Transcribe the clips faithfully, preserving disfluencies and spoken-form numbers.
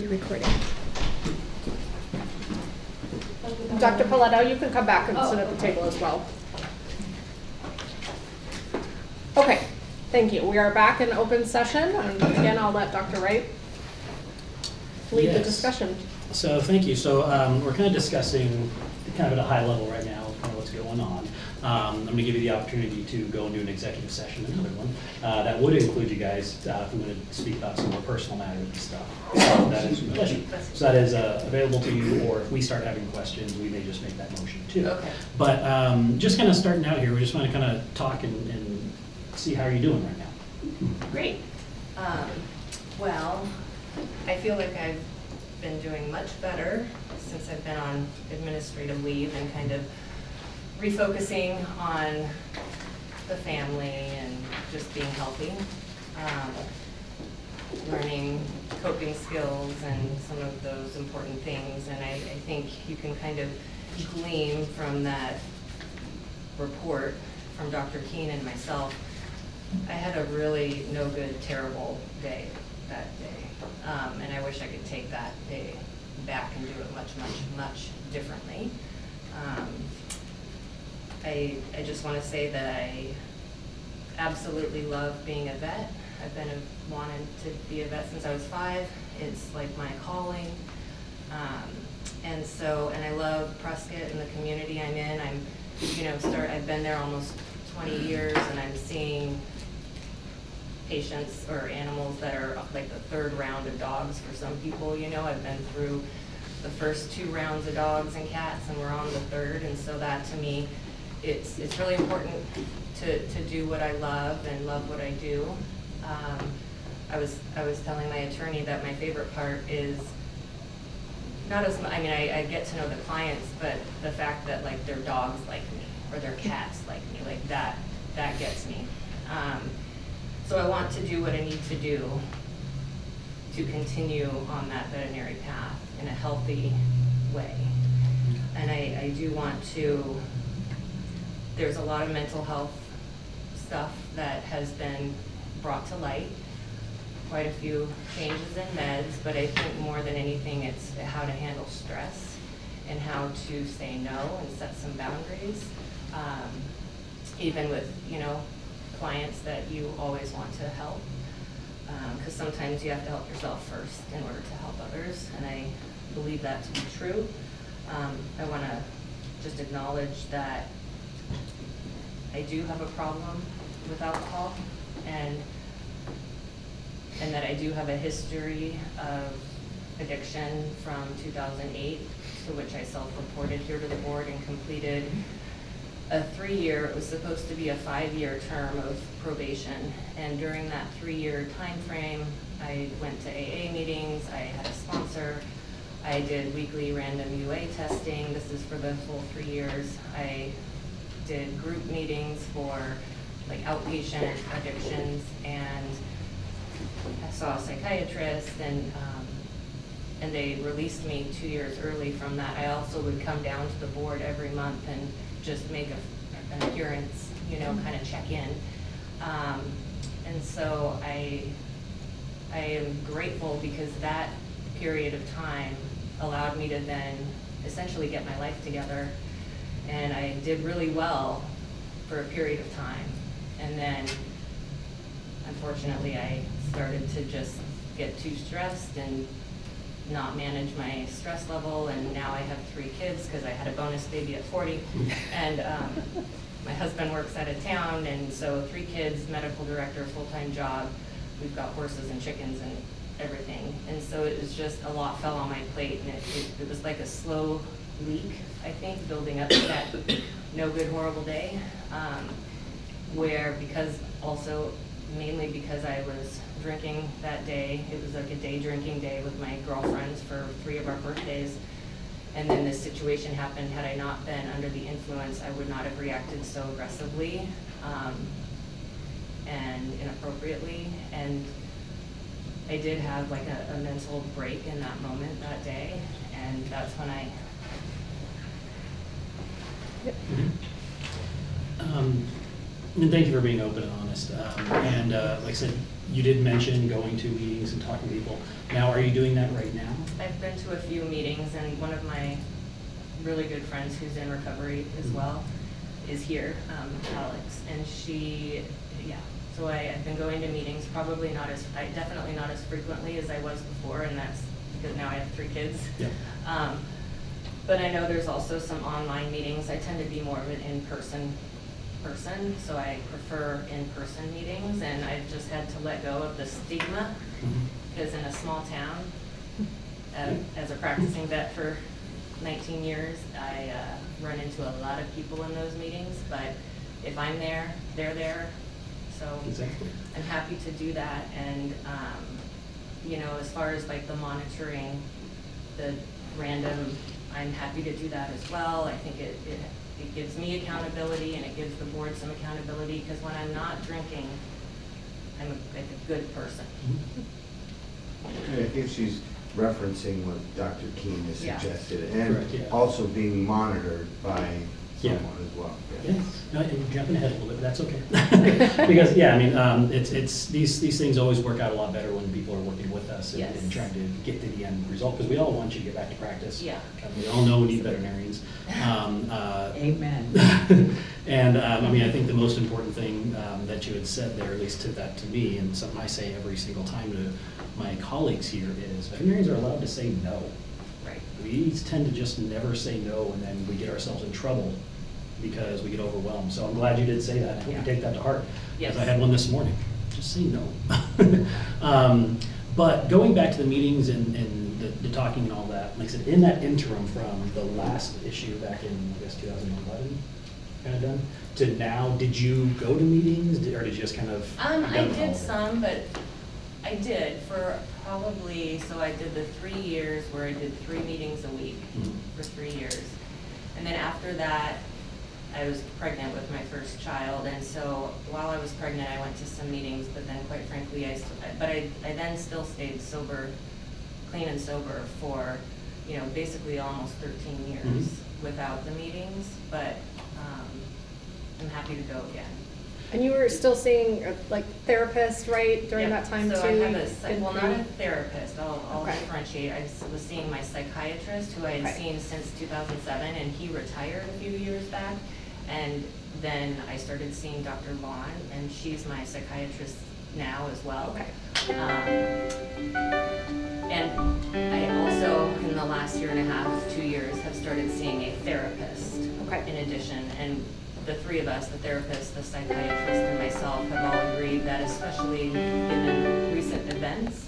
recording. Doctor Paletto, you can come back and oh, sit at the okay. table as well. Okay, thank you. We are back in open session, and again, I'll let Doctor Wright lead yes. the discussion. So thank you. So um, we're kind of discussing kind of at a high level right now kind of what's going on. Um, I'm going to give you the opportunity to go and do an executive session, another one, uh, that would include you guys uh, if we want to speak about some more personal matters and stuff. So that is, so that is uh, available to you, or if we start having questions, we may just make that motion too. Okay. But um, just kind of starting out here, we just want to kind of talk and, and see how you're doing right now. Great. Um, well, I feel like I've been doing much better since I've been on administrative leave and kind of refocusing on the family and just being healthy, um, learning coping skills and some of those important things. And I, I think you can kind of glean from that report from Doctor Keene and myself. I had a really no good, terrible day that day. Um, and I wish I could take that day back and do it much, much, much differently. Um, I, I just want to say that I absolutely love being a vet. I've been a, wanted to be a vet since I was five. It's like my calling. Um, and so, and I love Prescott and the community I'm in. I'm, you know, start, I've been there almost twenty years, and I'm seeing patients or animals that are like the third round of dogs for some people. You know, I've been through the first two rounds of dogs and cats, and we're on the third. And so that to me, it's it's really important to, to do what I love and love what I do. Um, I was I was telling my attorney that my favorite part is not as much, I mean, I, I get to know the clients, but the fact that like their dogs like me or their cats like me, like that, that gets me. Um, so I want to do what I need to do to continue on that veterinary path in a healthy way. And I, I do want to, there's a lot of mental health stuff that has been brought to light, quite a few changes in meds, but I think more than anything it's how to handle stress and how to say no and set some boundaries, um, even with, you know, clients that you always want to help, because um, sometimes you have to help yourself first in order to help others, and I believe that to be true. Um, I want to just acknowledge that I do have a problem with alcohol, and and that I do have a history of addiction from two thousand eight, to which I self-reported here to the board and completed a three-year, it was supposed to be a five-year term of probation, and during that three-year time frame, I went to A A meetings, I had a sponsor, I did weekly random U A testing. This is for the full three years. I did group meetings for like outpatient addictions, and I saw a psychiatrist, and um, and they released me two years early from that. I also would come down to the board every month and just make a, an appearance, you know, kind of check in. Um, and so I, I am grateful because that period of time allowed me to then essentially get my life together. And I did really well for a period of time. And then, unfortunately, I started to just get too stressed and not manage my stress level, and now I have three kids because I had a bonus baby at forty, and um, my husband works out of town, and so three kids, medical director, full-time job, we've got horses and chickens and everything, and so it was just a lot fell on my plate, and it, it, it was like a slow leak, I think, building up to that no good, horrible day, um, where because also, mainly because I was drinking that day. It was like a day drinking day with my girlfriends for three of our birthdays. And then this situation happened. Had I not been under the influence, I would not have reacted so aggressively um, and inappropriately. And I did have like a, a mental break in that moment that day. And that's when I... Um, And thank you for being open and honest. Um, and uh, like I said, you did mention going to meetings and talking to people. Now, are you doing that right now? I've been to a few meetings, and one of my really good friends who's in recovery as Mhm. well is here, um, Alex, and she, yeah. So I, I've been going to meetings, probably not as, I definitely not as frequently as I was before, and that's because now I have three kids. Yep. Um, but I know there's also some online meetings. I tend to be more of an in-person person, so I prefer in-person meetings, and I've just had to let go of the stigma, Mhm. because in a small town, uh, as a practicing vet for nineteen years, I uh, run into a lot of people in those meetings, but if I'm there, they're there, so Exactly. I'm happy to do that. And um, you know, as far as like the monitoring, the random, I'm happy to do that as well. I think it, it, it gives me accountability, and it gives the board some accountability, because when I'm not drinking, I'm a, like a good person. Mhm. I think she's referencing what Doctor Keene has Yeah. suggested, and Correct, yeah. also being monitored by Yeah. someone as well. Yeah, no, and jumping ahead a little bit, but that's okay. Because, yeah, I mean, um, it's, it's, these, these things always work out a lot better when people are working with us and, Yes. and trying to get to the end result, because we all want you to get back to practice. Yeah. And we all know we need veterinarians. Um, uh, Amen. And, um, I mean, I think the most important thing, um, that you had said there, at least to that to me, and something I say every single time to my colleagues here, is veterinarians are allowed to say no. Right. We tend to just never say no, and then we get ourselves in trouble because we get overwhelmed. So I'm glad you did say that. I hope Yeah. you take that to heart. Yes. Because I had one this morning. Just say no. um, but going back to the meetings and, and the, the talking and all that, like I said, in that interim from the last issue back in, I guess, two thousand eleven, kind of done, to now, did you go to meetings, Did- or did you just kind of? Um, you I done all did of it? some, but I did for probably, so I did the three years where I did three meetings a week Mhm. for three years. And then after that, I was pregnant with my first child, and so while I was pregnant, I went to some meetings, but then quite frankly, I, st- but I, I then still stayed sober, clean and sober for, you know, basically almost thirteen years Mhm. without the meetings, but, um, I'm happy to go again. And you were still seeing uh, like therapists, right, during Yeah, that time too? So I have a, You psych- did well, not three? a therapist, I'll, I'll Okay. differentiate. I s- was seeing my psychiatrist, who I had Okay. seen since two thousand seven, and he retired a few years back. And then I started seeing Doctor Vaughn, and she's my psychiatrist now as well. Okay. Um, and I also, in the last year and a half, two years, have started seeing a therapist Okay. in addition. And the three of us, the therapist, the psychiatrist, and myself, have all agreed that, especially given recent events,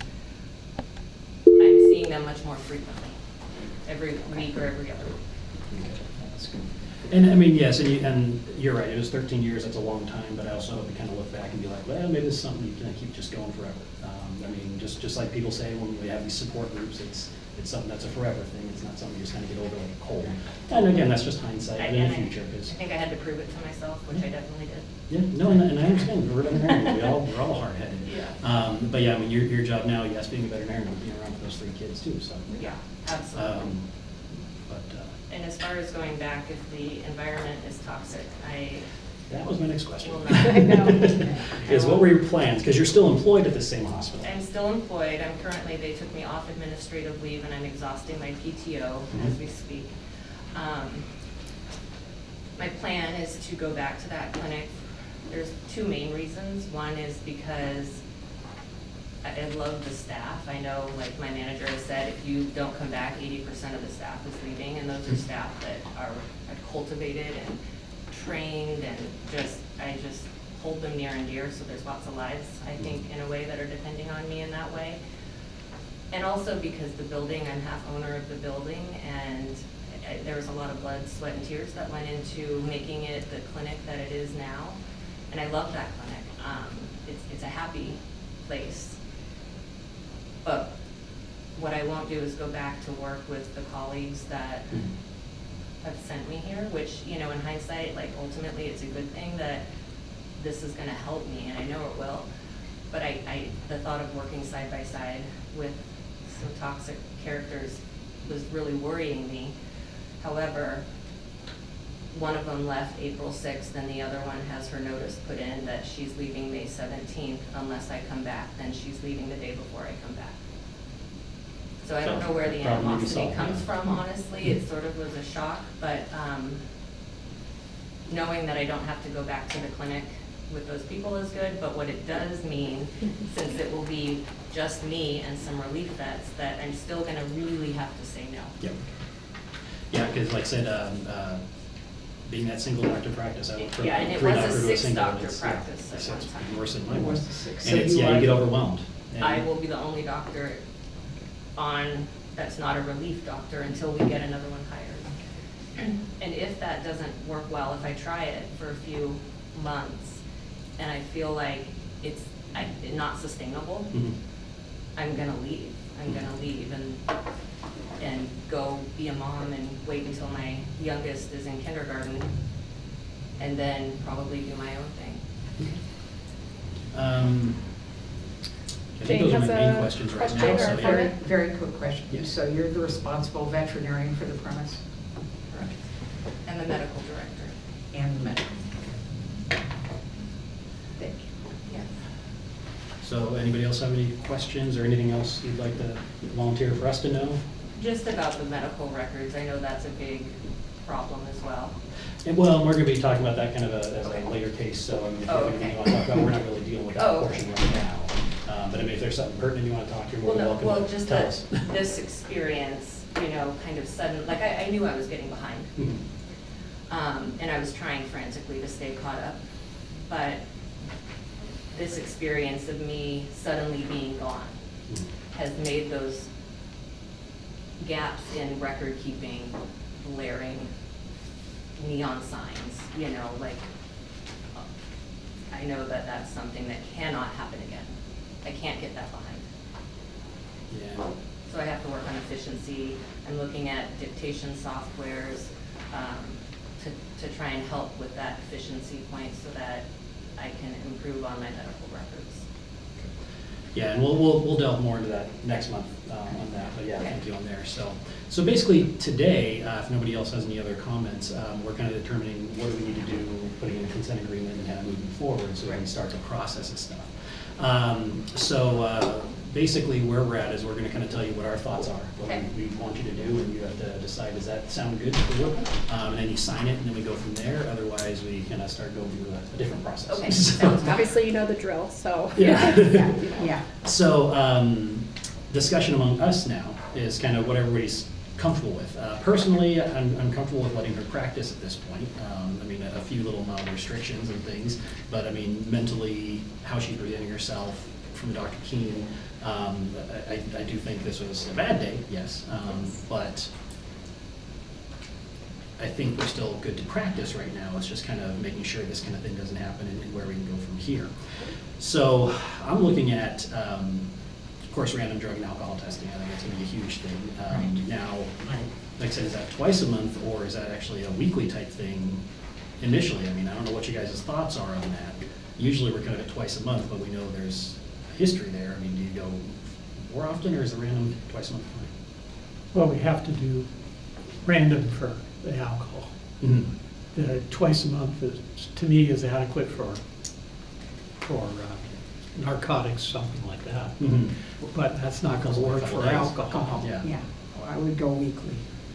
I'm seeing them much more frequently, every week or every other week. Okay, that's good. And I mean, yes, and, you, and you're right, it was thirteen years, that's a long time, but I also hope you kind of look back and be like, well, maybe this is something you can keep just going forever. Um, I mean, just, just like people say when we have these support groups, it's, it's something that's a forever thing, it's not something you just kind of get over like a cold. And again, that's just hindsight, I- but in and the I- future, because, I think I had to prove it to myself, which I definitely did. yeah, no, and, and I understand, we're veterinarians, we all, we're all hard-headed. Yeah. Um, but yeah, I mean, your, your job now, yes, being a veterinarian, but being around for those three kids too, so. Yeah, absolutely. Um, but, uh, And as far as going back, if the environment is toxic, I that was my next question. will not. I know. Is what were your plans? Because you're still employed at the same hospital. I'm still employed. I'm currently, they took me off administrative leave, and I'm exhausting my P T O as we speak. Um, My plan is to go back to that clinic. There's two main reasons. One is because I I love the staff. I know, like my manager has said, if you don't come back, eighty percent of the staff is leaving, and those are staff that are are cultivated and trained, and just, I just hold them near and dear, so there's lots of lives, I think, in a way, that are depending on me in that way. And also because the building, I'm half owner of the building, and I- there was a lot of blood, sweat, and tears that went into making it the clinic that it is now. And I love that clinic. Um, it's, it's a happy place. But what I won't do is go back to work with the colleagues that have sent me here, which, you know, in hindsight, like ultimately it's a good thing that this is gonna help me, and I know it will. But I, I, the thought of working side by side with some toxic characters was really worrying me. However, one of them left April sixth, and the other one has her notice put in that she's leaving May seventeenth unless I come back, then she's leaving the day before I come back. So I don't know where the Problem maybe animosity solved, comes yeah. from, honestly. It sort of was a shock, but um, knowing that I don't have to go back to the clinic with those people is good, but what it does mean, since it will be just me and some relief vets, that I'm still gonna really have to say no. Yep. Yeah, because like I said, um, uh, being that single doctor practice, I went from Yeah, and it three was a doctor to a six single. and doctor it's- yeah, practice at it's- one it's time. worse than mine It was was. a six. And So it's, you yeah, you are- get overwhelmed. And- I will be the only doctor on, that's not a relief doctor until we get another one hired. And if that doesn't work well, if I try it for a few months and I feel like it's I, not sustainable, Mhm. I'm gonna leave. I'm gonna leave and, and go be a mom and wait until my youngest is in kindergarten and then probably do my own thing. Um, I think Jane those are my has main a questions right question now, or so a yeah. Very, comment? very quick question. Yes. So you're the responsible veterinarian for the premise Correct. And the medical director. and the medical? Thank you. Yes. So anybody else have any questions or anything else you'd like to volunteer for us to know? Just about the medical records, I know that's a big problem as well. And well, we're gonna be talking about that kind of a, as Okay. a later case, so I mean, if Oh, you have anything okay. you wanna talk about, we're not really dealing with that Oh, okay. portion right now. Um, but I mean, if there's something pertinent you wanna talk to, you're more Well, than no, welcome well, to just tell that us. this experience, you know, kind of sudden, like I, I knew I was getting behind. Mhm. Um, and I was trying frantically to stay caught up. But this experience of me suddenly being gone Mhm. has made those gaps in record keeping glaring, neon signs, you know, like, I know that that's something that cannot happen again. I can't get that behind. Yeah. So I have to work on efficiency. I'm looking at dictation softwares um, to, to try and help with that efficiency point so that I can improve on my medical records. Yeah, and we'll, we'll, we'll delve more into that next month um, on that, but yeah, Okay. thank you on there. So, so basically today, uh, if nobody else has any other comments, um, we're kind of determining what do we need to do, putting in a consent agreement and kind of moving forward so we can Right. start the process and stuff. Um, so uh, basically where we're at is we're going to kind of tell you what our thoughts are, what Okay. we, we want you to do, and you have to decide, does that sound good for you? Um, and then you sign it, and then we go from there. Otherwise, we kind of start going through a, a different process. Okay, So- sounds good. Obviously, you know the drill, so. Yeah. Yeah, yeah. So, um, discussion among us now is kind of what everybody's comfortable with. Uh, personally, I'm, I'm comfortable with letting her practice at this point. Um, I mean, a, a few little mild restrictions and things, but I mean, mentally, how she's presenting herself from Doctor Keen, um, I, I- I do think this was a bad day, yes, um, but I think we're still good to practice right now. It's just kind of making sure this kind of thing doesn't happen and, and where we can go from here. So I'm looking at, um, of course, random drug and alcohol testing. I think that's going to be a huge thing. Um, Right. Now, like I said, is that twice a month or is that actually a weekly type thing initially? I mean, I don't know what you guys' thoughts are on that. Usually we're kind of at twice a month, but we know there's a history there. I mean, do you go more often or is the random twice a month fine? Well, we have to do random for the alcohol. Mhm. The twice a month is, to me, is adequate for, for uh, narcotics, something like that. Mhm. But that's not gonna work for Days. alcohol. Yeah. Yeah, I would go weekly,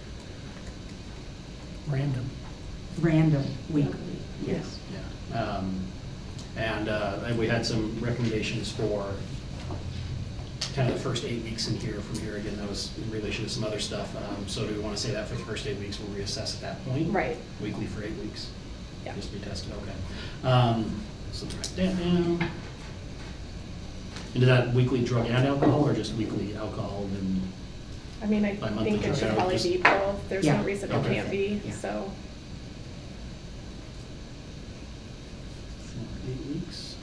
Random. random weekly, yes. Yeah. Um, And uh, and we had some recommendations for kind of the first eight weeks in here. From here, again, that was in relation to some other stuff. Um, So do we want to say that for the first eight weeks, we'll reassess at that point? Right. Weekly for eight weeks? Yeah. Just be tested, okay. Um, So let's write that down. And is that weekly drug and alcohol, or just weekly alcohol and? I mean, I By monthly think it drug should out, probably just- be both. There's Yeah. no reason it Okay. can't be, Yeah. so. Eight weeks.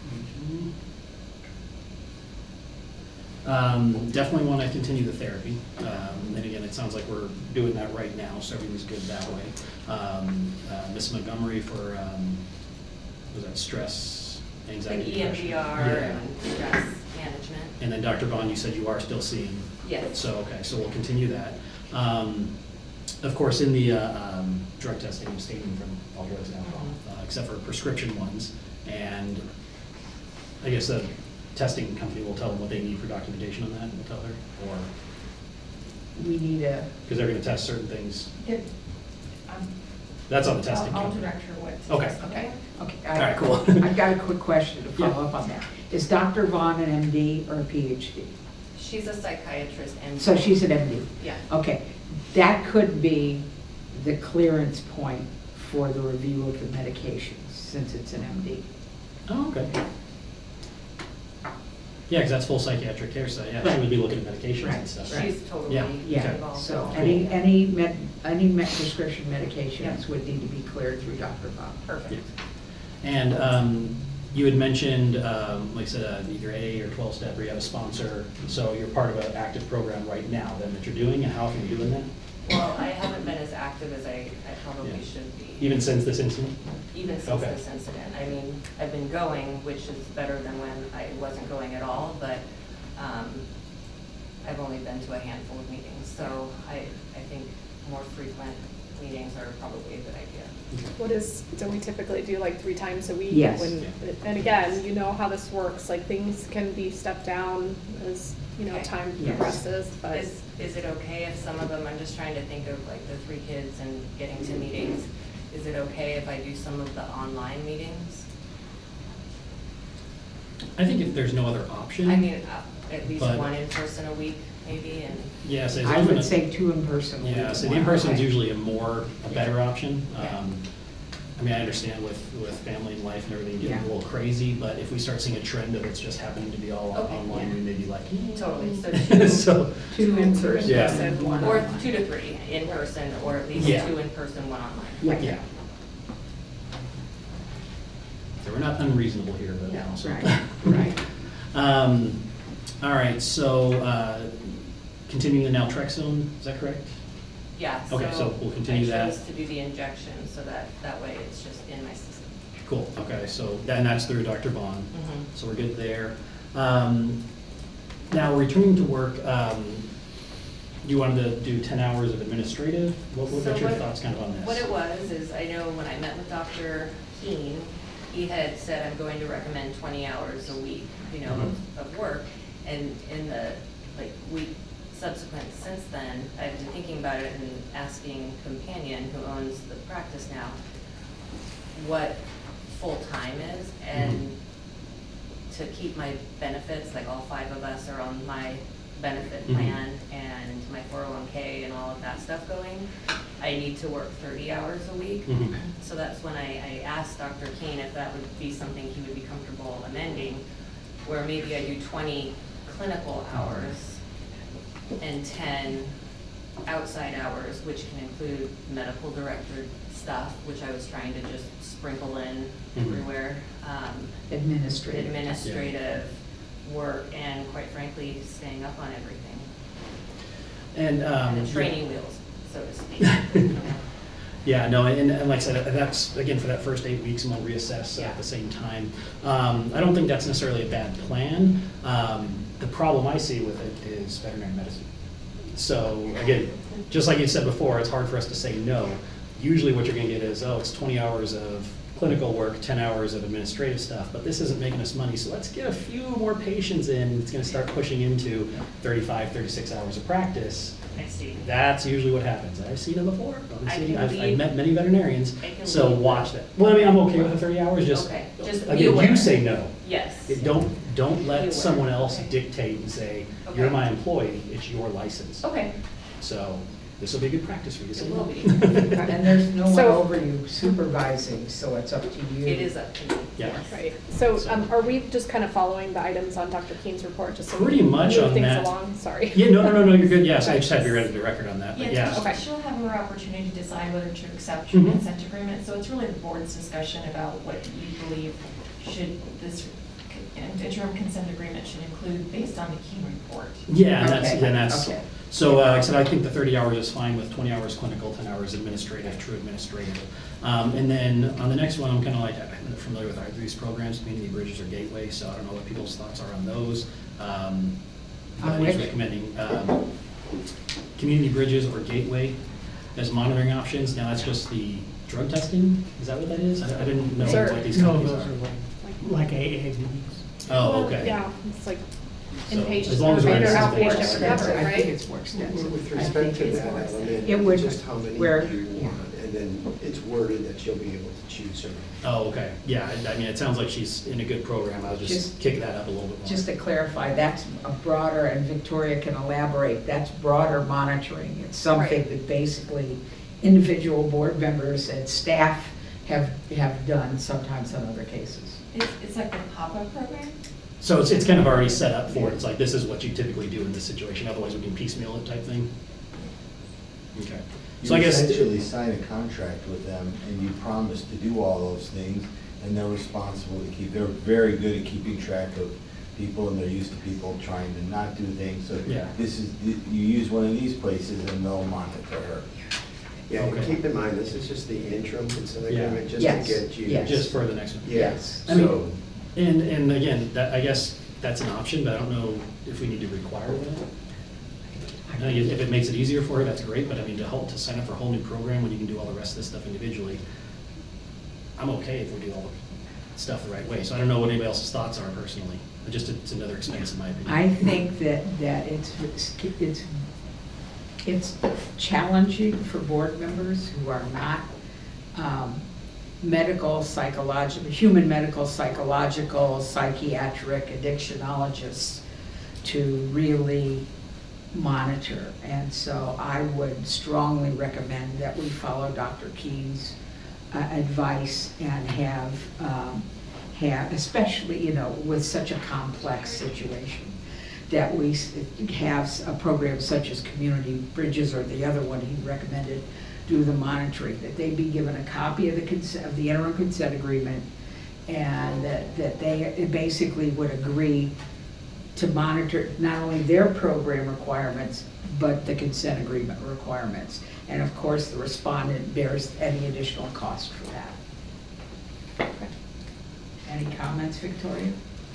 Um, Definitely want to continue the therapy. Um, And again, it sounds like we're doing that right now, so everything's good that way. Um, uh, Miss Montgomery for, um, was that stress, Like anxiety? E M depression? D R Yeah. and stress management. And then Doctor Bond, you said you are still seeing? Yes. So, okay, so we'll continue that. Um, of course, in the uh, um, drug testing, I'm stating from all drugs and alcohol, uh, except for prescription ones. And I guess the testing company will tell them what they need for documentation on that, and we'll tell her, or, We need a, because they're going to test certain things. It- um, That's on the testing I'll I'll company. direct her what. to Okay. test. okay, okay. All right, cool. I've got a quick question to follow Yeah. up on that. Is Doctor Vaughn an M D or a P H D? She's a psychiatrist and. So she's an M D? Yeah. Okay, that could be the clearance point for the review of the medications, since it's an M D. Oh, okay. Yeah, because that's full psychiatric care, so yeah, she Right. would be looking at medications Right. and stuff. Right. She's totally Yeah. Yeah, involved. so Cool. any, any med, any med prescription medications Yeah. would need to be cleared through Doctor Vaughn. Perfect. And um, you had mentioned, um, like I said, uh, either A or twelve step, where you have a sponsor, so you're part of an active program right now then that you're doing, and how often are you doing that? Well, I haven't been as active as I, I probably Yeah. should be. Even since this incident? Even since Okay. this incident. I mean, I've been going, which is better than when I wasn't going at all, but um, I've only been to a handful of meetings. So I, I think more frequent meetings are probably a good idea. What is, so we typically do like three times a week? Yes. when- Yeah. And again, you know how this works, like things can be stepped down as, you know, Okay. time Yes. progresses, but. Is, is it okay if some of them, I'm just trying to think of like the three kids and getting to meetings. Is it okay if I do some of the online meetings? I think if there's no other option. I mean, uh, at least But- one in person a week, maybe, and, Yeah, so as I long would as- say two in person. Yeah, would so be the one. in-person is Okay. usually a more, a better option. Yeah. Um, I mean, I understand with, with family and life and everything getting Yeah. a little crazy, but if we start seeing a trend of it's just happening to be all Okay, online, yeah. we may be like, eh. totally, so two. So, Two in person, Yeah. one Or online. two to three in person, or at least Yeah. two in person, one online. Yeah. yeah. So we're not unreasonable here, but No. also. Right, right. Um, all right, so, uh, continuing the naltrexone, is that correct? Yeah, so. Okay, so we'll continue that. I chose to do the injection, so that, that way it's just in my system. Cool, okay, so, and that's through Doctor Vaughn. Mhm. So we're good there. Um, Now, returning to work, um, you wanted to do ten hours of administrative? What what So were your what- thoughts kind of on this? What it was, is I know when I met with Doctor Keen, he had said, I'm going to recommend twenty hours a week, you know, Mhm. of, of work. And in the, like, week subsequent since then, I've been thinking about it and asking Companion, who owns the practice now, what full-time is, and to keep my benefits, like all five of us are on my benefit Mhm. plan and my four oh one K and all of that stuff going, I need to work thirty hours a week. Mhm. So that's when I, I asked Doctor Keen if that would be something he would be comfortable amending, where maybe I do twenty clinical hours and ten outside hours, which can include medical director stuff, which I was trying to just sprinkle in Mhm. everywhere. Um, Administrative. administrative work, and quite frankly, staying up on everything. And, um. And the training wheels, so to speak. you know. Yeah, no, and, and like I said, that's, again, for that first eight weeks, and we'll reassess Yeah. at the same time. Um, I don't think that's necessarily a bad plan. Um, the problem I see with it is veterinary medicine. So, again, just like you said before, it's hard for us to say no. Usually what you're gonna get is, oh, it's twenty hours of clinical work, ten hours of administrative stuff, but this isn't making us money, so let's get a few more patients in. It's gonna start pushing into thirty-five, thirty-six hours of practice. I see. That's usually what happens. I've seen it before. I've, I seen, can I've, I've leave- met many veterinarians, I can so leave. watch that. Well, I mean, I'm okay with the thirty hours, just, Okay, just be again, aware. you say no. Yes. It- Don't, don't Be let aware. someone else Okay. dictate and say, you're Okay. my employee, it's your license. Okay, So this will be a good practice for you. it say will no. be. And there's no one So- over you supervising, so it's up to you. It is up to me. Yeah. yes. Right, so um, are we just kind of following the items on Doctor Keen's report, just so we Pretty can much move on things that. along? Sorry. Yeah, no, no, no, no, you're good. Yes, I just had to be ready to the record on that, but Yeah, yeah. Okay. she'll have her opportunity to decide whether to accept your Mhm. consent agreement, so it's really the board's discussion about what you believe should, this interim consent agreement should include based on the Keen report. Yeah, and that's, Okay, and that's, okay. so, uh, like I said, I think the thirty hours is fine with twenty hours clinical, ten hours administrative, true administrative. Um, and then on the next one, I'm kind of like, I'm not familiar with either of these programs, Community Bridges or Gateway, so I don't know what people's thoughts are on those. Um, On but he's which? recommending, um, Community Bridges or Gateway. as monitoring options. Now, that's just the drug testing? Is that what that is? I I didn't know Sure. what these No, companies those are. are like, like A A meetings. Oh, Well, okay. Yeah, it's like So, inpatient, as long as we're or in outpatient something- recovery, I think right? it's more extensive. With I respect think to it's that more element, It would- just how many where- you want, and then it's worded that you'll be able to choose certain. Oh, okay. Yeah, I I mean, it sounds like she's in a good program. I'll just Just- kick that up a little bit more. Just to clarify, that's a broader, and Victoria can elaborate, that's broader monitoring. It's something Right. that basically individual board members and staff have, have done sometimes on other cases. It's, it's like the pop-up program? So it's, it's kind of already set up for it. It's like, this is what you typically do in this situation. Otherwise, we can piecemeal it type thing. Okay. So I You guess. essentially sign a contract with them, and you promise to do all those things, and they're responsible to keep, they're very good at keeping track of people, and they're used to people trying to not do things, so Yeah. this is, you use one of these places, and they'll monitor her. Yeah, and Okay. keep in mind, this is just the interim consent Yeah. agreement, just Yes, to get you. yes. Just for the next one. Yes, I mean- so, And, and again, that, I guess that's an option, but I don't know if we need to require that. I think if it makes it easier for her, that's great, but I mean, to help, to sign up for a whole new program when you can do all the rest of this stuff individually, I'm okay if we do all the stuff the right way. So I don't know what anybody else's thoughts are personally. It Just, it's another expense in my opinion. I think that, that it's, it's, it's challenging for board members who are not um, medical, psychological, human medical, psychological, psychiatric, addictionologists to really monitor. And so I would strongly recommend that we follow Doctor Keene's uh, advice and have, um, have, especially, you know, with such a complex situation, that we s- have a program such as Community Bridges, or the other one he recommended, do the monitoring, that they be given a copy of the consent, of the interim consent agreement, and that, that they basically would agree to monitor not only their program requirements, but the consent agreement requirements. And of course, the respondent bears any additional cost for that. Any comments, Victoria?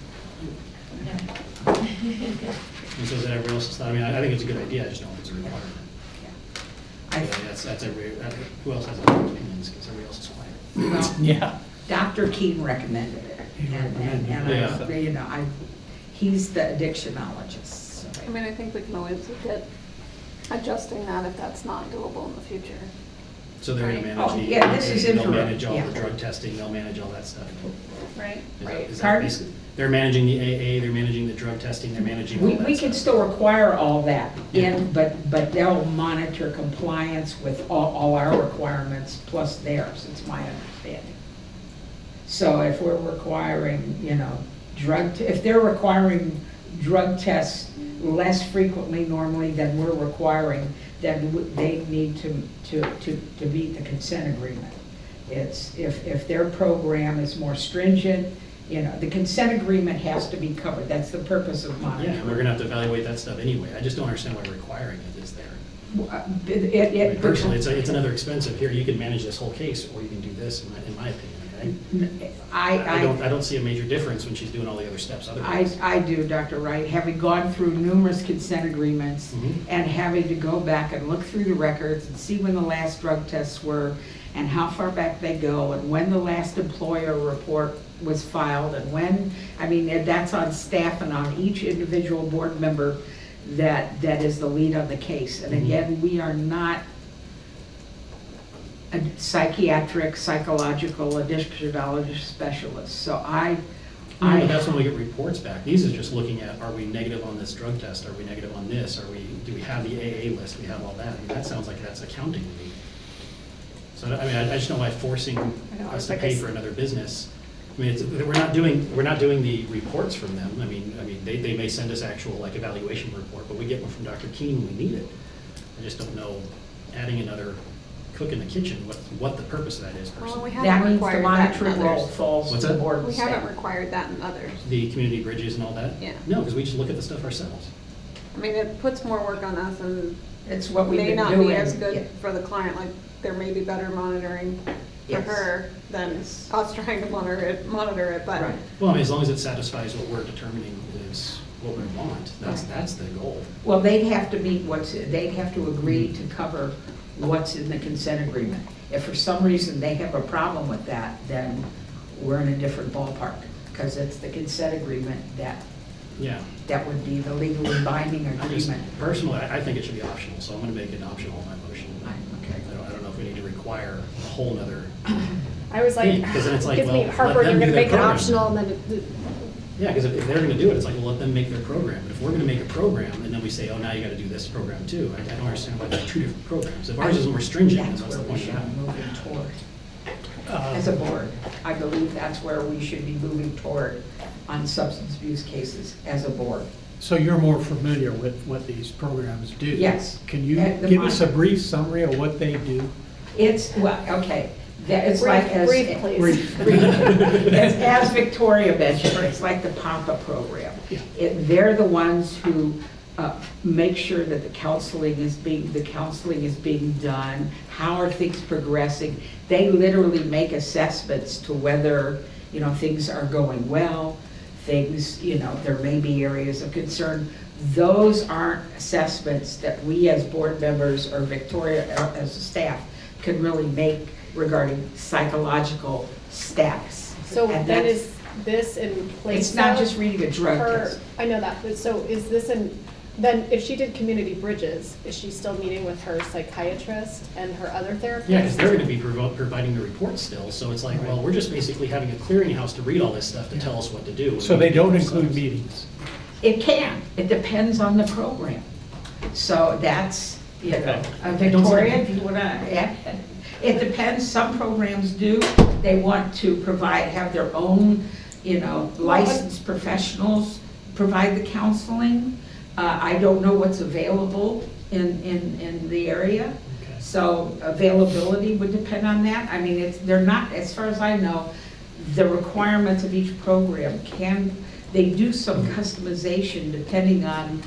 No. And so is that everybody else's thought? I mean, I I think it's a good idea, I just don't think it's a requirement. I, Yeah, That's, that's every, that- who else has other opinions, because everybody else is quiet. well, Yeah. Doctor Keene recommended it. He And- and- recommended And it. I, you know, I, he's the addictionologist, so. I mean, I think we can always look at adjusting that if that's not doable in the future. So they're gonna Right. manage Oh, the, yeah, this is they'll interim, manage all yeah. the drug testing, they'll manage all that stuff. Right? Is that- Right. is that Pardon? basically- They're managing the A A, they're managing the drug testing, they're managing all We, that we can stuff. still require all that Yeah. in, but, but they'll monitor compliance with all, all our requirements plus theirs, it's my understanding. So if we're requiring, you know, drug, t- if they're requiring drug tests less frequently normally than we're requiring, then w- they need to, to, to, to meet the consent agreement. It's, if, if their program is more stringent, you know, the consent agreement has to be covered, that's the purpose of monitoring. Yeah, we're gonna have to evaluate that stuff anyway. I just don't understand why requiring it is there. Uh, It, it- I mean, it- Personally, it's, a- it's another expensive, here, you can manage this whole case, or you can do this, in my, in my opinion. okay? I don't, I, I don't see a major difference when she's doing all the other steps I, otherwise. I do, Doctor Wright, having gone through numerous consent agreements Mhm. and having to go back and look through the records and see when the last drug tests were and how far back they go and when the last employer report was filed and when, I mean, and that's on staff and on each individual board member that, that is the lead on the case. And Mhm. again, we are not a psychiatric, psychological, addictionologist specialists, so I, No, I. but that's when we get reports back. These is just looking at, are we negative on this drug test? Are we negative on this? Are we, do we have the A A list? Do we have all that? I mean, that sounds like that's accounting to me. So, I mean, I I just know why forcing know, us it's to like pay a- for another business. I mean, it's, we're not doing, we're not doing the reports from them. I mean, I mean, they, they may send us actual like evaluation report, but we get one from Doctor Keene when we need it. I just don't know, adding another cook in the kitchen, what, what the purpose of that is Well, we personally. That haven't means the required that in monitoring role others. falls What's to the that? board We and haven't staff. required that in others. The community bridges and all that? Yeah. No, because we just look at the stuff ourselves. I mean, it puts more work on us and It's what we've may been not doing. be as Yeah. good for the client, like there may be better monitoring for Yes. her than Yes. us trying to monitor it, monitor it, but Right. Well, I mean, as long as it satisfies what we're determining is what we want, that's, Right. that's the goal. Well, they'd have to meet what's, they'd have to agree to cover what's in the consent agreement. If for some reason they have a problem with that, then we're in a different ballpark, because it's the consent agreement that, Yeah. that would be the legally binding I just, agreement. personally, I I think it should be optional, so I'm gonna make it optional in my motion. Okay. I don't, I don't know if we need to require a whole nother, I was like, Yeah, 'cause then it's like, gives me well, let heartburn, them you're do gonna their make it program. optional and then it- it- yeah, because if, if they're gonna do it, it's like, well, let them make their program. But if we're gonna make a program, and then we say, oh, now you gotta do this program too, I, I don't understand why there's two different programs. If ours is more stringent, then That's what's where the we point should of that? be moving toward, Uh, as a board. I believe that's where we should be moving toward on substance abuse cases as a board. So you're more familiar with what these programs do? Yes. Can you At the give us a mon- brief summary of what they do? It's, well, okay, that, it's Brief, like as. brief, please. Brief, brief. As, as Victoria mentioned, it's like the PAMPA program. Yeah. It, they're the ones who, uh, make sure that the counseling is being, the counseling is being done, how are things progressing? They literally make assessments to whether, you know, things are going well, things, you know, there may be areas of concern. Those aren't assessments that we as board members or Victoria uh, as a staff can really make regarding psychological status. so And then that's- is this in place It's not of just reading a drug her- test. I know that, but so is this in, then if she did community bridges, is she still meeting with her psychiatrist and her other therapist? Yeah, because they're gonna be provo- providing the reports still, so it's like, well, we're just basically having a clearinghouse to read all this stuff to tell us what to do. So they don't Ourselves. include meetings? It can, it depends on the program. So that's, you know, Okay. uh, Victoria, do you wanna add? It depends, some programs do, they want to provide, have their own, you know, licensed professionals provide the counseling. Uh, I don't know what's available in, in, in the area. Okay. So availability would depend on that. I mean, it's, they're not, as far as I know, the requirements of each program can, they do some customization depending on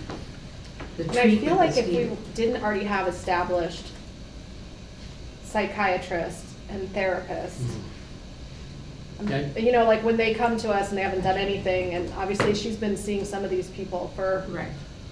the And I treatment feel like that's if we needed. didn't already have established psychiatrists and therapists, Mhm. Okay. you know, like when they come to us and they haven't done anything, and obviously she's been seeing some of these people for Right.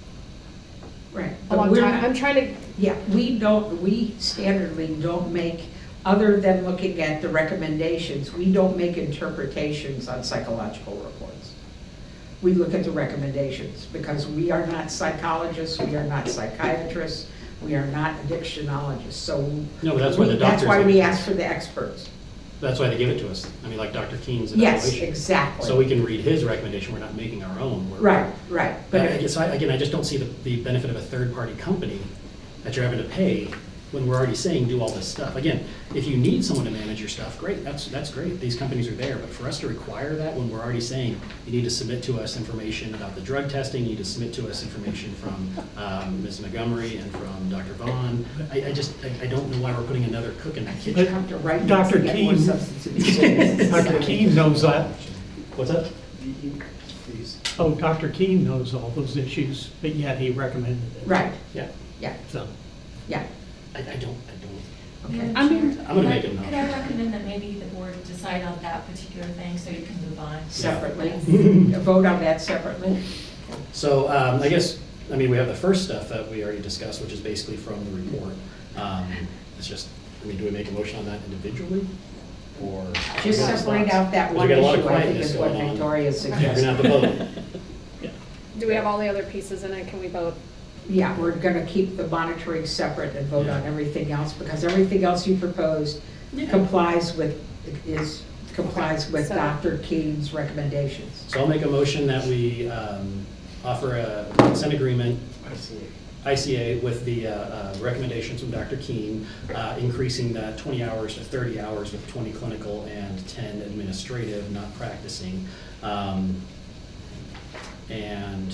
Right. a But long we're time. not- I'm trying to, Yeah, we don't, we standardly don't make, other than looking at the recommendations, we don't make interpretations on psychological reports. We look at the recommendations, because we are not psychologists, we are not psychiatrists, we are not addictionologists, so. No, but that's why the we- That's doctors why give we it to ask us. for the experts. That's why they give it to us. I mean, like Doctor Keene's Yes, evaluation. exactly. So we can read his recommendation, we're not making our own. We're- Right, right. But But I if- guess, I- again, I just don't see the, the benefit of a third-party company that you're having to pay when we're already saying do all this stuff. Again, if you need someone to manage your stuff, great, that's, that's great, these companies are there, but for us to require that when we're already saying you need to submit to us information about the drug testing, you need to submit to us information from um, Miz Montgomery and from Doctor Vaughn, I, I just, I, I don't know why we're putting another cook in that you kitchen. have to write Doctor to get more Keene- substance abuse. Doctor Keene knows that. What's that? You- you- Please. Oh, Doctor Keene knows all those issues, but yet he recommended it. Right, Yeah, yeah, So, yeah, I, I don't, I don't. okay. I mean, I'm gonna make it Could no. I recommend that maybe the board decide on that particular thing so you can move on? Separately, vote on that separately. So um, I guess, I mean, we have the first stuff that we already discussed, which is basically from the report. Um, It's just, I mean, do we make a motion on that individually, or? Just separate out that Because one we got a lot of issue, I think quietness is what going on. Victoria You're gonna have suggested. to vote. Yeah. do we have all the other pieces in it? Can we vote? Yeah, we're gonna keep the monitoring separate and vote on Yeah. everything else, because everything else you proposed complies with, is, complies with So- Doctor Keene's recommendations. So I'll make a motion that we um, offer a consent agreement, I see it. I C A, with the uh, uh, recommendations from Doctor Keene, uh, increasing that twenty hours to thirty hours with twenty clinical and ten administrative, not practicing. Um, And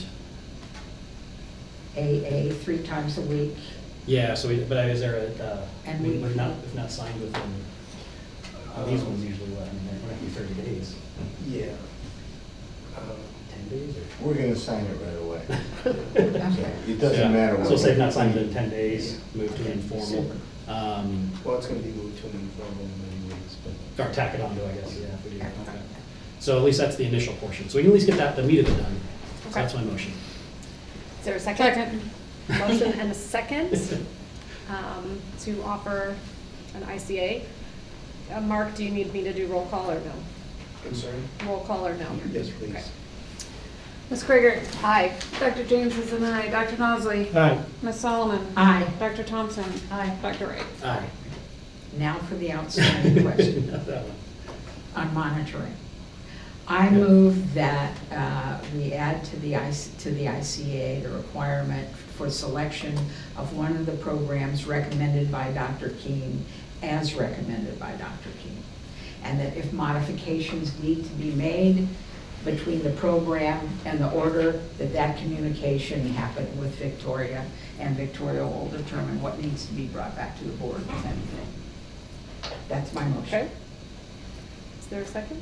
A A, three times a week. yeah, so we, but is there a, uh, And we we- would not, if not signed within, uh, these ones usually, what, I mean, they're going to be thirty days, Yeah. Uh, ten days or? We're gonna sign it right away. Okay. It doesn't Yeah. matter what. So say if not signed within ten days, move to informal, um, Well, it's gonna be moved to an informal in many ways, but. or tack it on to, I guess, yeah, if we do, okay. So at least that's the initial portion, so we can at least get that, the meat of it done. So Okay. that's my motion. Is there a second? Second. Motion and a second. um, to offer an I C A. Uh, Mark, do you need me to do roll call or no? I'm sorry? Roll call or no? Yes, please. Okay. Miz Krieger. Aye. Doctor James is an aye. Doctor Nosley. Aye. Miz Solomon. Aye. Doctor Thompson. Aye. Doctor Wright. Aye. Now for the outstanding question Not that one. on monitoring. I move that uh, we add to the I C, to the I C A the requirement for selection of one of the programs recommended by Doctor Keene as recommended by Doctor Keene. And that if modifications need to be made between the program and the order, that that communication happen with Victoria, and Victoria will determine what needs to be brought back to the board, if anything. That's my motion. Okay. Is there a second?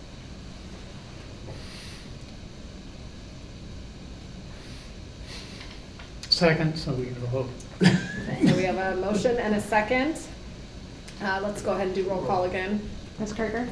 Second, so we can vote. So we have a motion and a second. Uh, let's go ahead and do roll call again. Miz Krieger.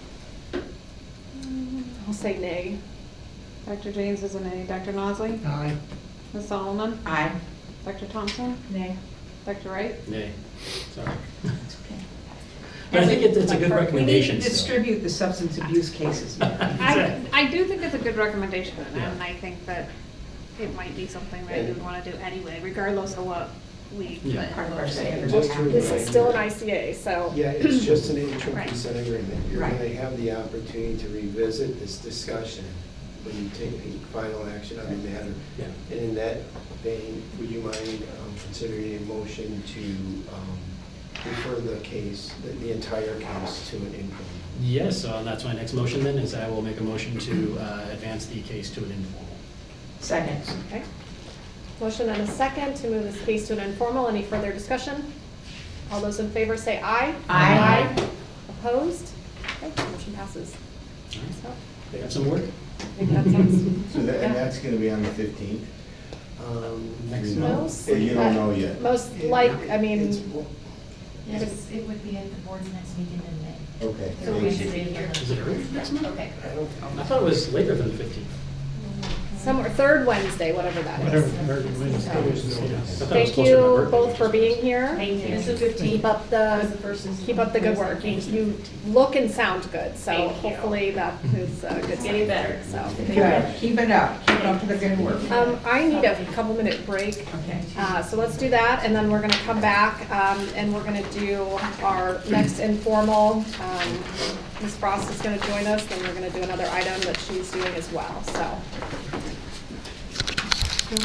I'll say nay. Doctor James is an aye. Doctor Nosley. Aye. Miz Solomon. Aye. Doctor Thompson. Nay. Doctor Wright. Nay, sorry. That's okay. But I think it's, it's a good We need to recommendation. We need to still. distribute the substance abuse cases. I, I do think it's a good recommendation, Yeah. and I think that it might be something that you would want to do anyway, regardless of what we. Yeah. put Part of our in. standard. Just to This is remind still you- an I C A, so. Yeah, it's just an interim Right. consent agreement. You're Right. going to have the opportunity to revisit this discussion when you take the final action on the matter. Yeah. And in that vein, would you mind um, considering a motion to um, refer the case, the the entire case to an informal? Yes, so that's my next motion then, is I will make a motion to uh, advance the case to an informal. Second. Okay. Motion and a second to move this case to an informal. Any further discussion? All those in favor say aye. Aye. Aye. Opposed? Okay, motion passes. All right. So, They got some work? I think that sounds. So that, and Yeah. that's gonna be on the fifteenth? Um, Next Most- Or you don't know yet? Most like, I It's- mean, Yes, it would be at the board's next meeting in May. Okay. So we should be here. Is it early next month? Okay. I don't I thought it was later than the fifteenth. somewhere, third Wednesday, whatever that Whatever, is. whatever Wednesday is, yeah. Thank you both for being here. Thank you. Keep up the, keep up the good work. You, you look and sound good, so Thank you. hopefully that is a good. Getting sign. better. So. Good. Keep it up. Keep up the good work. Um, I need a couple minute break. Okay. Uh, so let's do that, and then we're gonna come back, um, and we're gonna do our next informal. Um, Miz Frost is gonna join us, then we're gonna do another item that she's doing as well, so.